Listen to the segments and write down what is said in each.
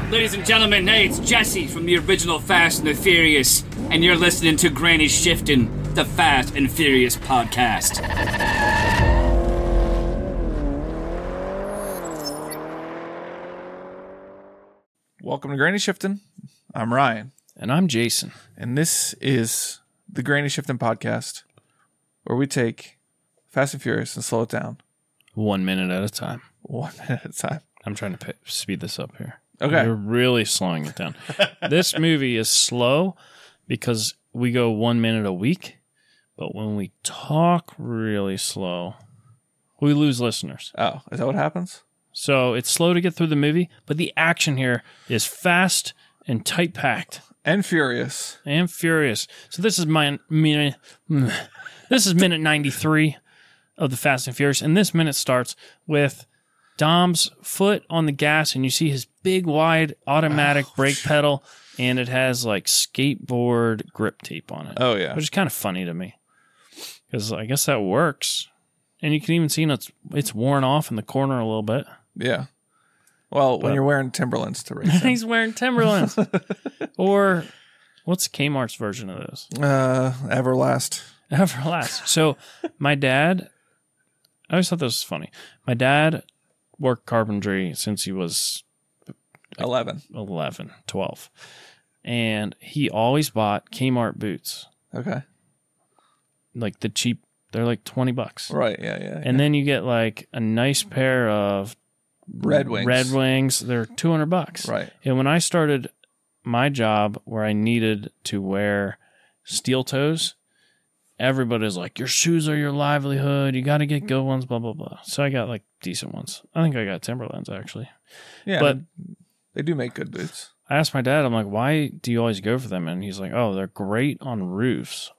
Ladies and gentlemen, hey, it's Jesse from the original Fast and the Furious, and you're listening to Granny Shifting, the Fast and Furious podcast. Welcome to Granny Shifting. I'm Ryan. And I'm Jason. And this is the Granny Shifting podcast, where we take Fast and Furious and slow it down. 1 minute at a time. 1 minute at a time. I'm trying to speed this up here. Okay. You're really slowing it down. This movie is slow because we go 1 minute a week, but when we talk really slow, we lose listeners. Oh, is that what happens? So it's slow to get through the movie, but the action here is fast and tight-packed. And furious. And furious. So this is this is minute 93 of the Fast and Furious, and this minute starts with Dom's foot on the gas, and you see his big, wide automatic brake pedal, and it has like skateboard grip tape on it. Oh, yeah. Which is kind of funny to me, because I guess that works. And you can even see it's worn off in the corner a little bit. Yeah. Well, when you're wearing Timberlands to race. He's wearing Timberlands. Or what's Kmart's version of those? Everlast. Everlast. So my dad, I always thought this was funny. My dad worked carpentry since he was 11. 12. And he always bought Kmart boots. Okay. Like the cheap, they're like $20. Right, yeah. And then you get like a nice pair of Red Wings. They're $200. Right. And when I started my job where I needed to wear steel toes, everybody's like, your shoes are your livelihood. You got to get good ones, blah, blah, blah. So I got like decent ones. I think I got Timberlands actually. Yeah. But they do make good boots. I asked my dad, I'm like, why do you always go for them? And he's like, oh, they're great on roofs.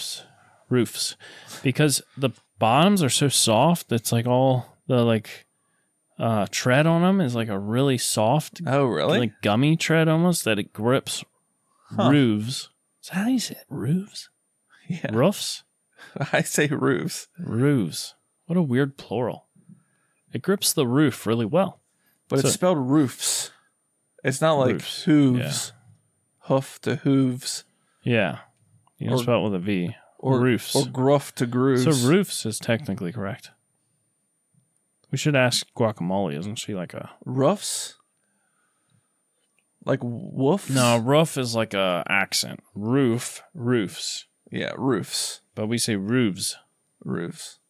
Because the bottoms are so soft. It's like all the like tread on them is like a really soft, oh, really? like gummy tread almost that it grips roofs. Is that how you say it? Roofs? Yeah. Roofs? I say roofs. Roofs. What a weird plural. It grips the roof really well. But it's spelled roofs. It's not like roofs. hooves. Yeah. Hoof to hooves. Yeah. You don't spell it with a V. Or roofs. Or gruff to grooves. So roofs is technically correct. We should ask Guacamole. Isn't she like a... Roofs? Like woofs? No, roof is like a accent. Roofs. Yeah, roofs. But we say roofs. Roofs.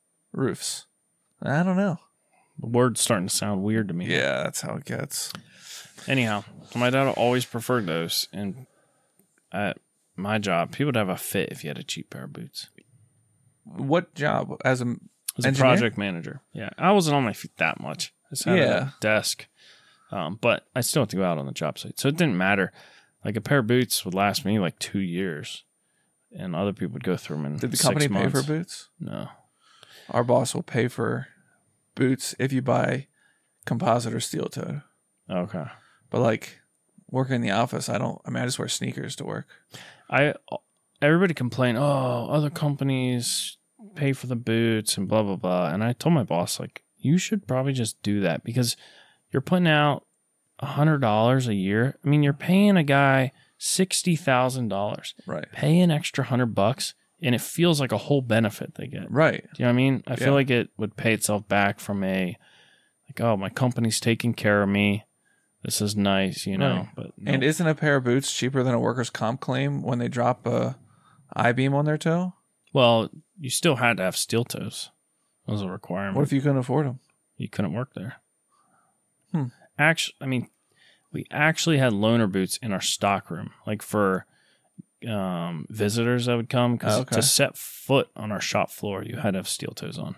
I don't know. The word's starting to sound weird to me. Yeah, that's how it gets. Anyhow, my dad always preferred those. And at my job, people would have a fit if you had a cheap pair of boots. What job? As a project manager. Yeah. I wasn't on my feet that much. I sat at a desk. But I still have to go out on the job site. So it didn't matter. Like a pair of boots would last me like 2 years. And other people would go through them in 6 months. Did the company pay for boots? No. Our boss will pay for boots if you buy composite or steel toe. Okay. But like working in the office, I just wear sneakers to work. Everybody complained, other companies pay for the boots and blah, blah, blah. And I told my boss, like, you should probably just do that because you're putting out $100 a year. I mean, you're paying a guy $60,000. Right. Pay an extra $100 and it feels like a whole benefit they get. Right. Do you know what I mean? I feel like it would pay itself back from my company's taking care of me. This is nice, you know. Right. But no. And isn't a pair of boots cheaper than a workers' comp claim when they drop a I-beam on their toe? Well, you still had to have steel toes. That was a requirement. What if you couldn't afford them? You couldn't work there. Actually, we actually had loaner boots in our stock room, like for visitors that would come. Because to set foot on our shop floor, you had to have steel toes on.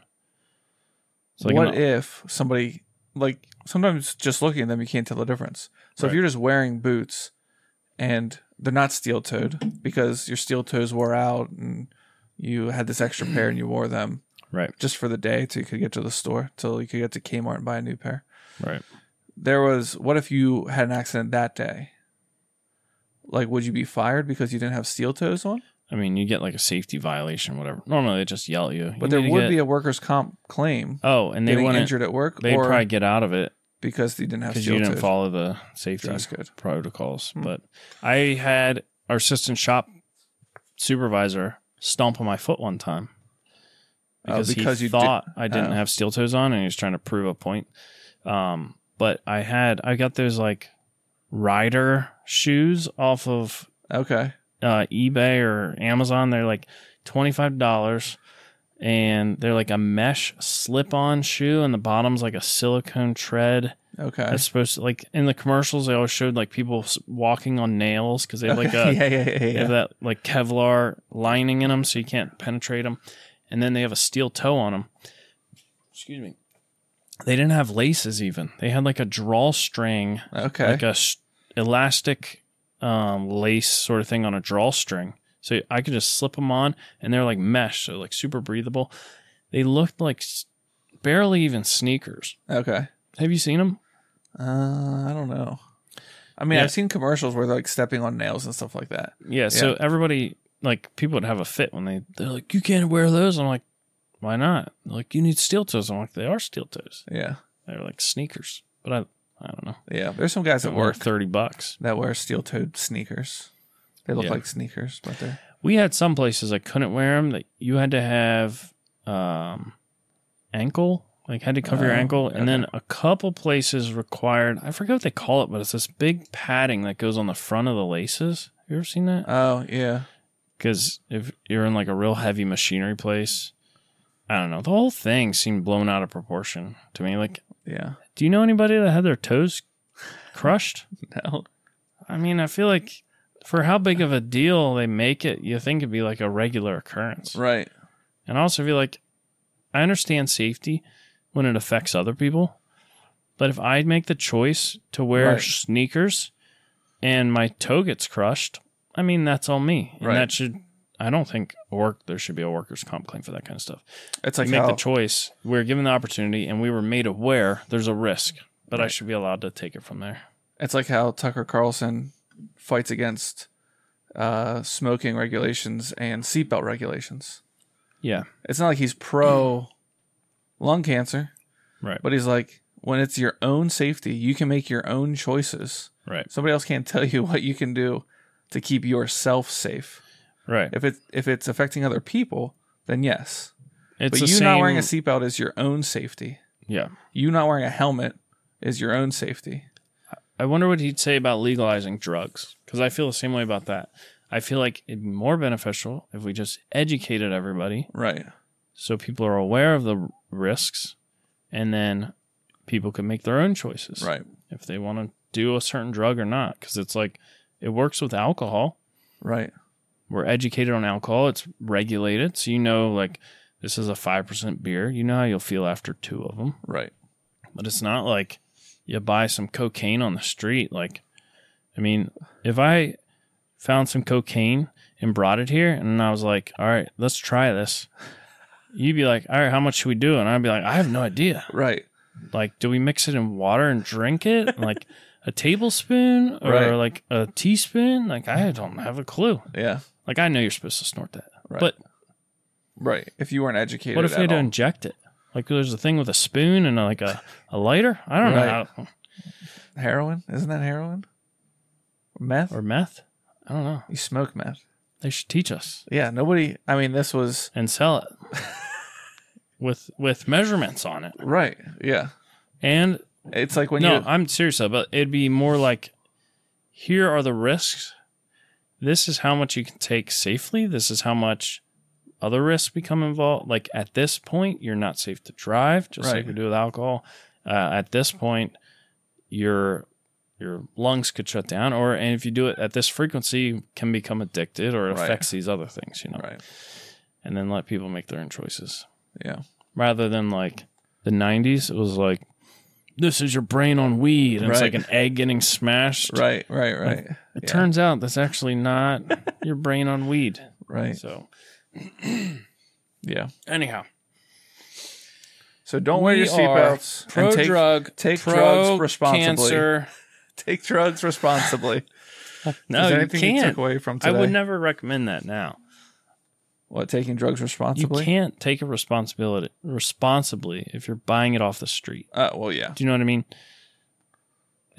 So what if somebody, like, sometimes just looking at them, you can't tell the difference. So if you're just wearing boots and they're not steel-toed because your steel toes wore out and you had this extra pair and you wore them just for the day till you could get to the store, till you could get to Kmart and buy a new pair. Right. What if you had an accident that day? Like, would you be fired because you didn't have steel toes on? I mean, you get like a safety violation, whatever. Normally, they just yell at you. But there would be a workers' comp claim. Oh, and they getting wouldn't injured at work. They'd probably get out of it because you didn't have because you steel didn't toed. follow the safety Dress code. protocols. But I had our assistant shop supervisor stomp on my foot one time because he thought I didn't have steel toes on, and he was trying to prove a point. But I got those like rider shoes off of eBay or Amazon. They're like $25, and they're like a mesh slip-on shoe, and the bottom's like a silicone tread. Okay. It's supposed to, like in the commercials, they always showed like people walking on nails because they have like they have that like Kevlar lining in them, so you can't penetrate them, and then they have a steel toe on them. Excuse me. They didn't have laces even. They had like a drawstring, like a elastic lace sort of thing on a drawstring. So I could just slip them on, and they're like mesh, so like super breathable. They looked like barely even sneakers. Okay. Have you seen them? I don't know. I mean, I've seen commercials where they're like stepping on nails and stuff like that. Yeah. So everybody, like people would have a fit when they're like, you can't wear those. I'm like, why not? They're like, you need steel toes. I'm like, they are steel toes. Yeah. They're like sneakers, but I don't know. Yeah. There's some guys that work $30 that wear steel toed sneakers. They look like sneakers, but they're. We had some places I couldn't wear them. That you had to have ankle, like had to cover your ankle, and then a couple places required. I forget what they call it, but it's this big padding that goes on the front of the laces. You ever seen that? Oh yeah. Because if you're in like a real heavy machinery place, I don't know. The whole thing seemed blown out of proportion to me. Like, do you know anybody that had their toes crushed? No. I mean, I feel like. For how big of a deal they make it, you think it'd be like a regular occurrence. Right. And I also feel like I understand safety when it affects other people. But if I make the choice to wear sneakers and my toe gets crushed, I mean, that's all me. And that should, I don't think there should be a workers' comp claim for that kind of stuff. It's like make the choice. We're given the opportunity and we were made aware there's a risk, but I should be allowed to take it from there. It's like how Tucker Carlson fights against smoking regulations and seatbelt regulations. Yeah. It's not like he's pro lung cancer. Right. But he's like, when it's your own safety, you can make your own choices. Right. Somebody else can't tell you what you can do to keep yourself safe. Right. If it's affecting other people, then yes. But you not wearing a seatbelt is your own safety. Yeah. You not wearing a helmet is your own safety. I wonder what he'd say about legalizing drugs, because I feel the same way about that. I feel like it'd be more beneficial if we just educated everybody. Right. So people are aware of the risks, and then people can make their own choices. Right. If they want to do a certain drug or not, because it's like, it works with alcohol. Right. We're educated on alcohol. It's regulated. So you know, like, this is a 5% beer. You know how you'll feel after 2 of them. Right. But it's not like you buy some cocaine on the street. Like, I mean, if I found some cocaine and brought it here and I was like, all right, let's try this. You'd be like, all right, how much should we do? And I'd be like, I have no idea. Right. Like, do we mix it in water and drink it? Like a tablespoon or like a teaspoon? Like, I don't have a clue. Yeah. Like, I know you're supposed to snort that. Right. But right. If you weren't educated, what if you had to inject it? Like, there's a thing with a spoon and like a lighter? I don't know. How, heroin? Isn't that heroin? Meth? Or meth? I don't know. You smoke meth. They should teach us. Yeah, nobody. I mean, this was and sell it with measurements on it. Right. Yeah. And it's like when I'm serious though, but it'd be more like, here are the risks. This is how much you can take safely. This is how much other risks become involved. Like, at this point, you're not safe to drive, just like we do with alcohol. At this point, your lungs could shut down, and if you do it at this frequency, you can become addicted, or it affects these other things, you know. Right. And then let people make their own choices. Yeah. Rather than like the 90s, it was like, this is your brain on weed, and it's like an egg getting smashed. Right. Like, it turns out that's actually not your brain on weed. Right. So, yeah. Anyhow. So don't wear your seatbelts. Pro-drug. Take drugs responsibly. Cancer. Take drugs responsibly. No, you can't. You took away from today? I would never recommend that now. What, taking drugs responsibly? You can't take it responsibly if you're buying it off the street. Well, yeah. Do you know what I mean?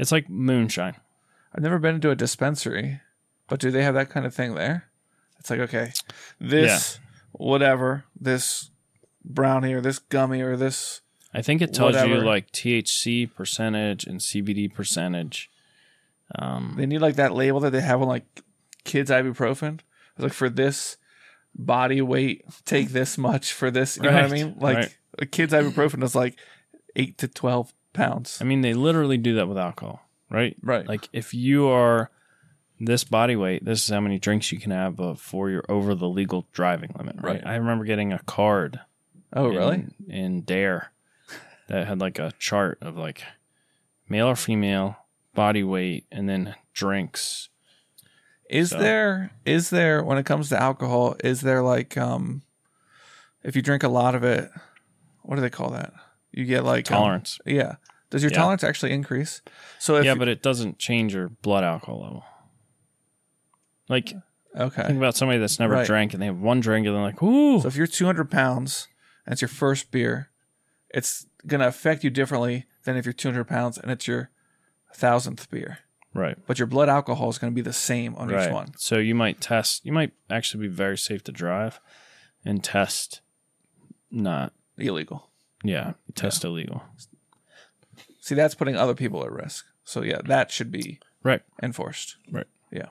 It's like moonshine. I've never been to a dispensary, but do they have that kind of thing there? It's like, okay, this whatever, this brownie or this gummy or this. I think it tells whatever. you like THC percentage and CBD percentage. They need like that label that they have on like kids ibuprofen. It's like for this body weight, take this much for this. You know what I mean? Like a kid's ibuprofen is like 8 to 12 pounds. I mean, they literally do that with alcohol, right? Right. Like if you are this body weight, this is how many drinks you can have before you're over the legal driving limit, right? I remember getting a card. Oh, really? In Dare that had like a chart of like male or female, body weight, and then drinks. Is there when it comes to alcohol, is there like if you drink a lot of it, what do they call that? You get like tolerance. Yeah. Does your tolerance actually increase? So if but it doesn't change your blood alcohol level. Like, okay. Think about somebody that's never drank and they have one drink and they're like, ooh. So if you're 200 pounds and it's your first beer, it's going to affect you differently than if you're 200 pounds and it's your 1,000th beer. Right. But your blood alcohol is going to be the same on each one. So you might actually be very safe to drive and test not illegal. Yeah. Test illegal. See, that's putting other people at risk. So yeah, that should be enforced. Right. Yeah.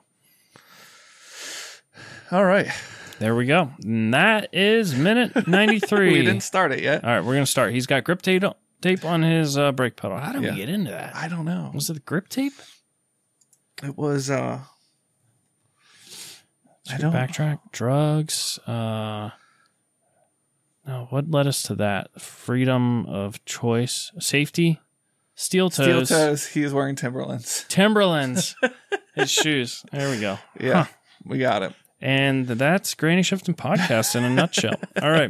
All right. There we go. And that is minute 93. We didn't start it yet. All right, we're going to start. He's got grip tape on his brake pedal. How did we get into that? I don't know. Was it the grip tape? It was, I don't backtrack. Drugs. No, what led us to that? Freedom of choice. Safety. Steel toes. Steel toes. He is wearing Timberlands. Timberlands. His shoes. There we go. Yeah, we got it. And that's Granny Shifting Podcast in a nutshell. All right.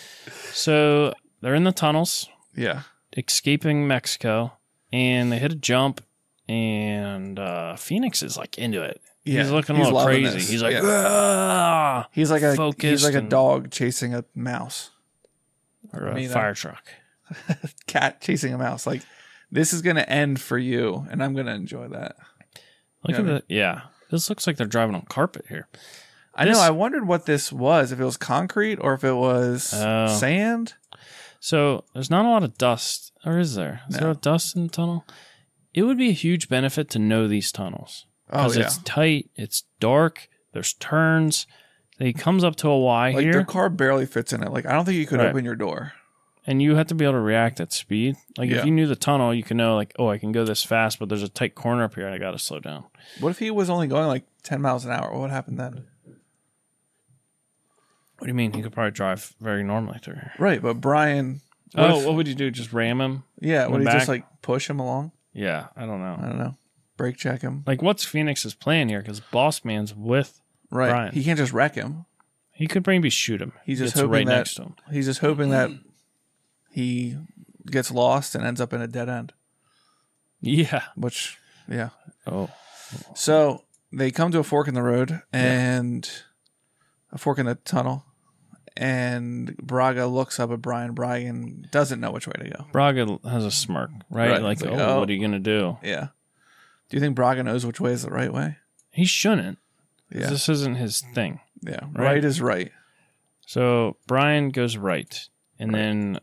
So they're in the tunnels. Yeah. Escaping Mexico. And they hit a jump. And Phoenix is like into it. Yeah, he's looking a little crazy. This. He's like, he's like a dog chasing a mouse. Or a fire truck. Cat chasing a mouse. Like, this is going to end for you, and I'm going to enjoy that. Look at that. Yeah. This looks like they're driving on carpet here. I know. I wondered what this was, if it was concrete or if it was sand. So there's not a lot of dust, or is there? Is there dust in the tunnel? It would be a huge benefit to know these tunnels. Because it's tight, it's dark, there's turns. He comes up to a Y like here. Their car barely fits in it. Like, I don't think you could open your door. And you have to be able to react at speed. Like, if you knew the tunnel, you can know, like, oh, I can go this fast, but there's a tight corner up here and I got to slow down. What if he was only going like 10 miles an hour? What would happen then? What do you mean? He could probably drive very normally through here. Right, but Brian... What would you do? Just ram him? Yeah, would he just like push him along? Yeah, I don't know. Brake check him. Like, what's Phoenix's plan here? Because Boss Man's with Brian. He can't just wreck him. He could maybe shoot him. He's just hoping next to him. He's just hoping that he gets lost and ends up in a dead end. Yeah. Oh. So they come to a fork in the road and a fork in the tunnel. And Braga looks up at Brian. Brian doesn't know which way to go. Braga has a smirk, right? Like, what are you going to do? Yeah. Do you think Braga knows which way is the right way? He shouldn't. Yeah. This isn't his thing. Yeah. Right is right. So Brian goes right. And then...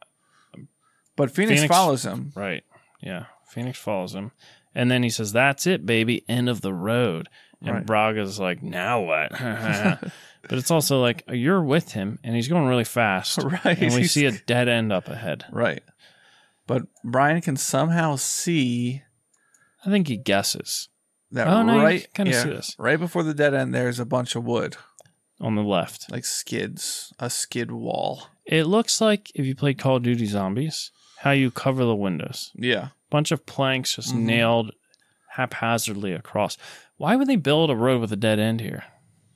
But Phoenix follows him. Right. Yeah. Phoenix follows him. And then he says, that's it, baby. End of the road. And Braga's like, now what? But it's also like, you're with him, and he's going really fast. Right. And we see a dead end up ahead. Right. But Brian can somehow see... I think he guesses. That kind of see this. Right before the dead end, there's a bunch of wood. On the left. Like skids. A skid wall. It looks like, if you play Call of Duty Zombies, how you cover the windows. Yeah. Bunch of planks just nailed haphazardly across. Why would they build a road with a dead end here?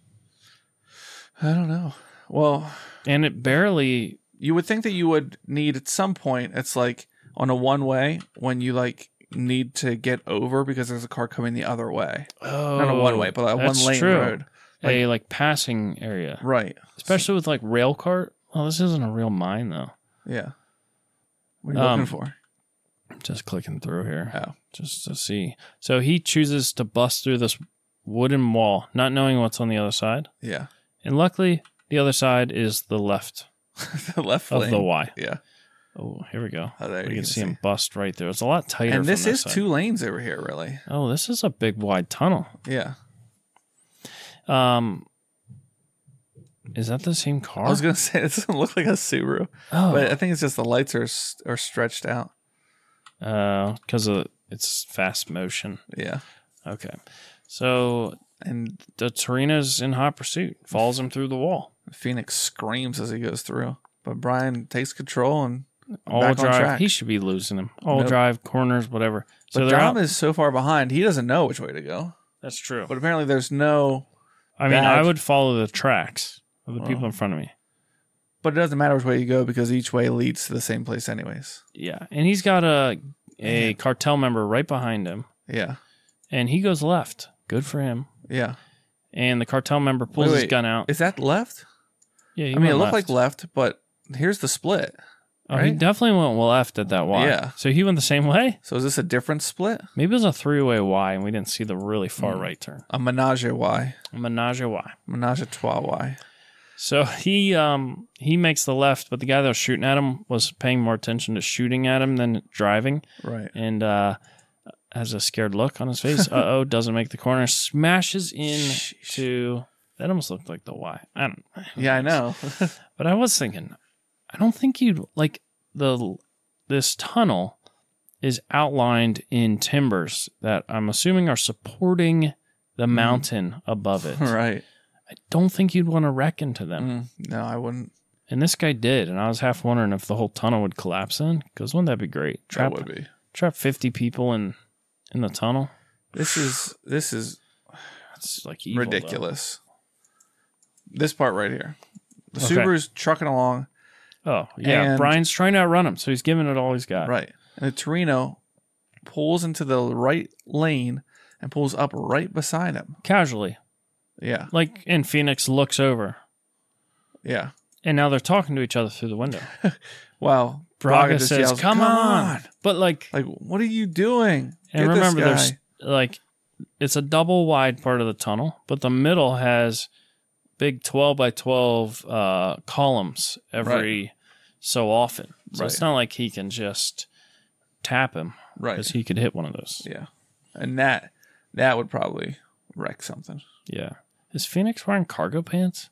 I don't know. Well... And it barely... You would think that you would need at some point, it's like on a one-way, when you like need to get over because there's a car coming the other way. Oh. Not a one-way, but a one-lane road. Like passing area. Right. Especially with like rail cart. Well, this isn't a real mine though. Yeah. What are you looking for? Just clicking through here. Oh. just to see. So he chooses to bust through this wooden wall, not knowing what's on the other side. Yeah. And luckily, the other side is the left The left of lane. the Y. Yeah. Oh, here we go. Oh, there We you can see him bust right there. It's a lot tighter. And this from is side. 2 lanes over here, really. Oh, this is a big wide tunnel. Yeah. Is that the same car? I was going to say, it doesn't look like a Subaru. Oh, But I think it's just the lights are stretched out. because of its fast motion. Yeah. Okay, so And the Torino's in hot pursuit, follows him through the wall. Phoenix screams as he goes through. But Brian takes control and All back on drive. track. He should be losing him. All Nope. drive, corners, whatever. So But they're Dom out. is so far behind, he doesn't know which way to go. That's true. But apparently there's no... I mean, badge. I would follow the tracks of the people in front of me. But it doesn't matter which way you go because each way leads to the same place anyways. Yeah, and he's got a cartel member right behind him, Yeah. and he goes left. Good for him. Yeah. And the cartel member pulls his gun out. Is that left? Yeah, he I mean, it went looked like left, but here's the split. Oh, he right? definitely went left at that Y. Yeah. So he went the same way? So is this a different split? Maybe it was a three-way Y, and we didn't see the really far right turn. A menage a Y. A menage a Y. Menage a trois Y. So he makes the left, but the guy that was shooting at him was paying more attention to shooting at him than driving, Right. and has a scared look on his face. Doesn't make the corner, smashes into. That almost looked like the Y. I don't. Yeah, I know. But I was thinking, I don't think you'd like this tunnel is outlined in timbers that I'm assuming are supporting the mountain above it. Right. I don't think you'd want to wreck into them. No, I wouldn't. And this guy did, and I was half wondering if the whole tunnel would collapse in, because wouldn't that be great? That would be. Trap 50 people in the tunnel. This is It's like evil, ridiculous. This part right here. The Okay. Subaru's trucking along. though. Oh, yeah. And- Brian's trying to outrun him, so he's giving it all he's got. Right. And the Torino pulls into the right lane and pulls up right beside him. Casually. Yeah. Like, and Phoenix looks over, Yeah. and now they're talking to each other through the window. Wow. Braga just says, yells, come on. But like, Like, what are you doing? and Get remember, this there's guy. like, it's a double wide part of the tunnel, but the middle has big 12 by 12 columns every so often. So it's Right. not like he can just tap him, Right. because he could hit one of those. Yeah. And that would probably wreck something. Yeah. Is Phoenix wearing cargo pants?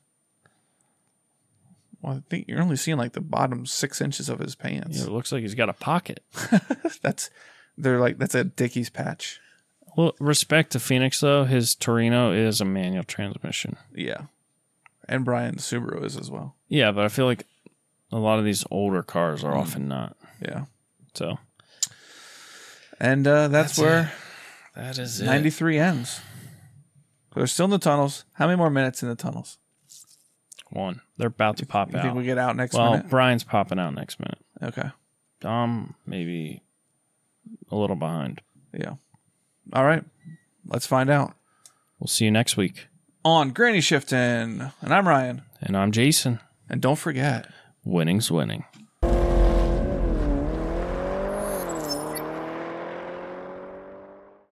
Well, I think you're only seeing like the bottom 6 inches of his pants. Yeah, it looks like he's got a pocket. That's a Dickies patch. Well, respect to Phoenix, though. His Torino is a manual transmission. Yeah. And Brian's Subaru is as well. Yeah, but I feel like a lot of these older cars are often not. Yeah. So And that's where that is 93 ends. So they're still in the tunnels. How many more minutes in the tunnels? One. They're about to pop You out. think we get out next Well, minute? Brian's popping out next minute. Okay. Dom maybe a little behind. Yeah. All right. Let's find out. We'll see you next week. On Granny Shifting. And I'm Ryan. And I'm Jason. And don't forget, Winning's winning.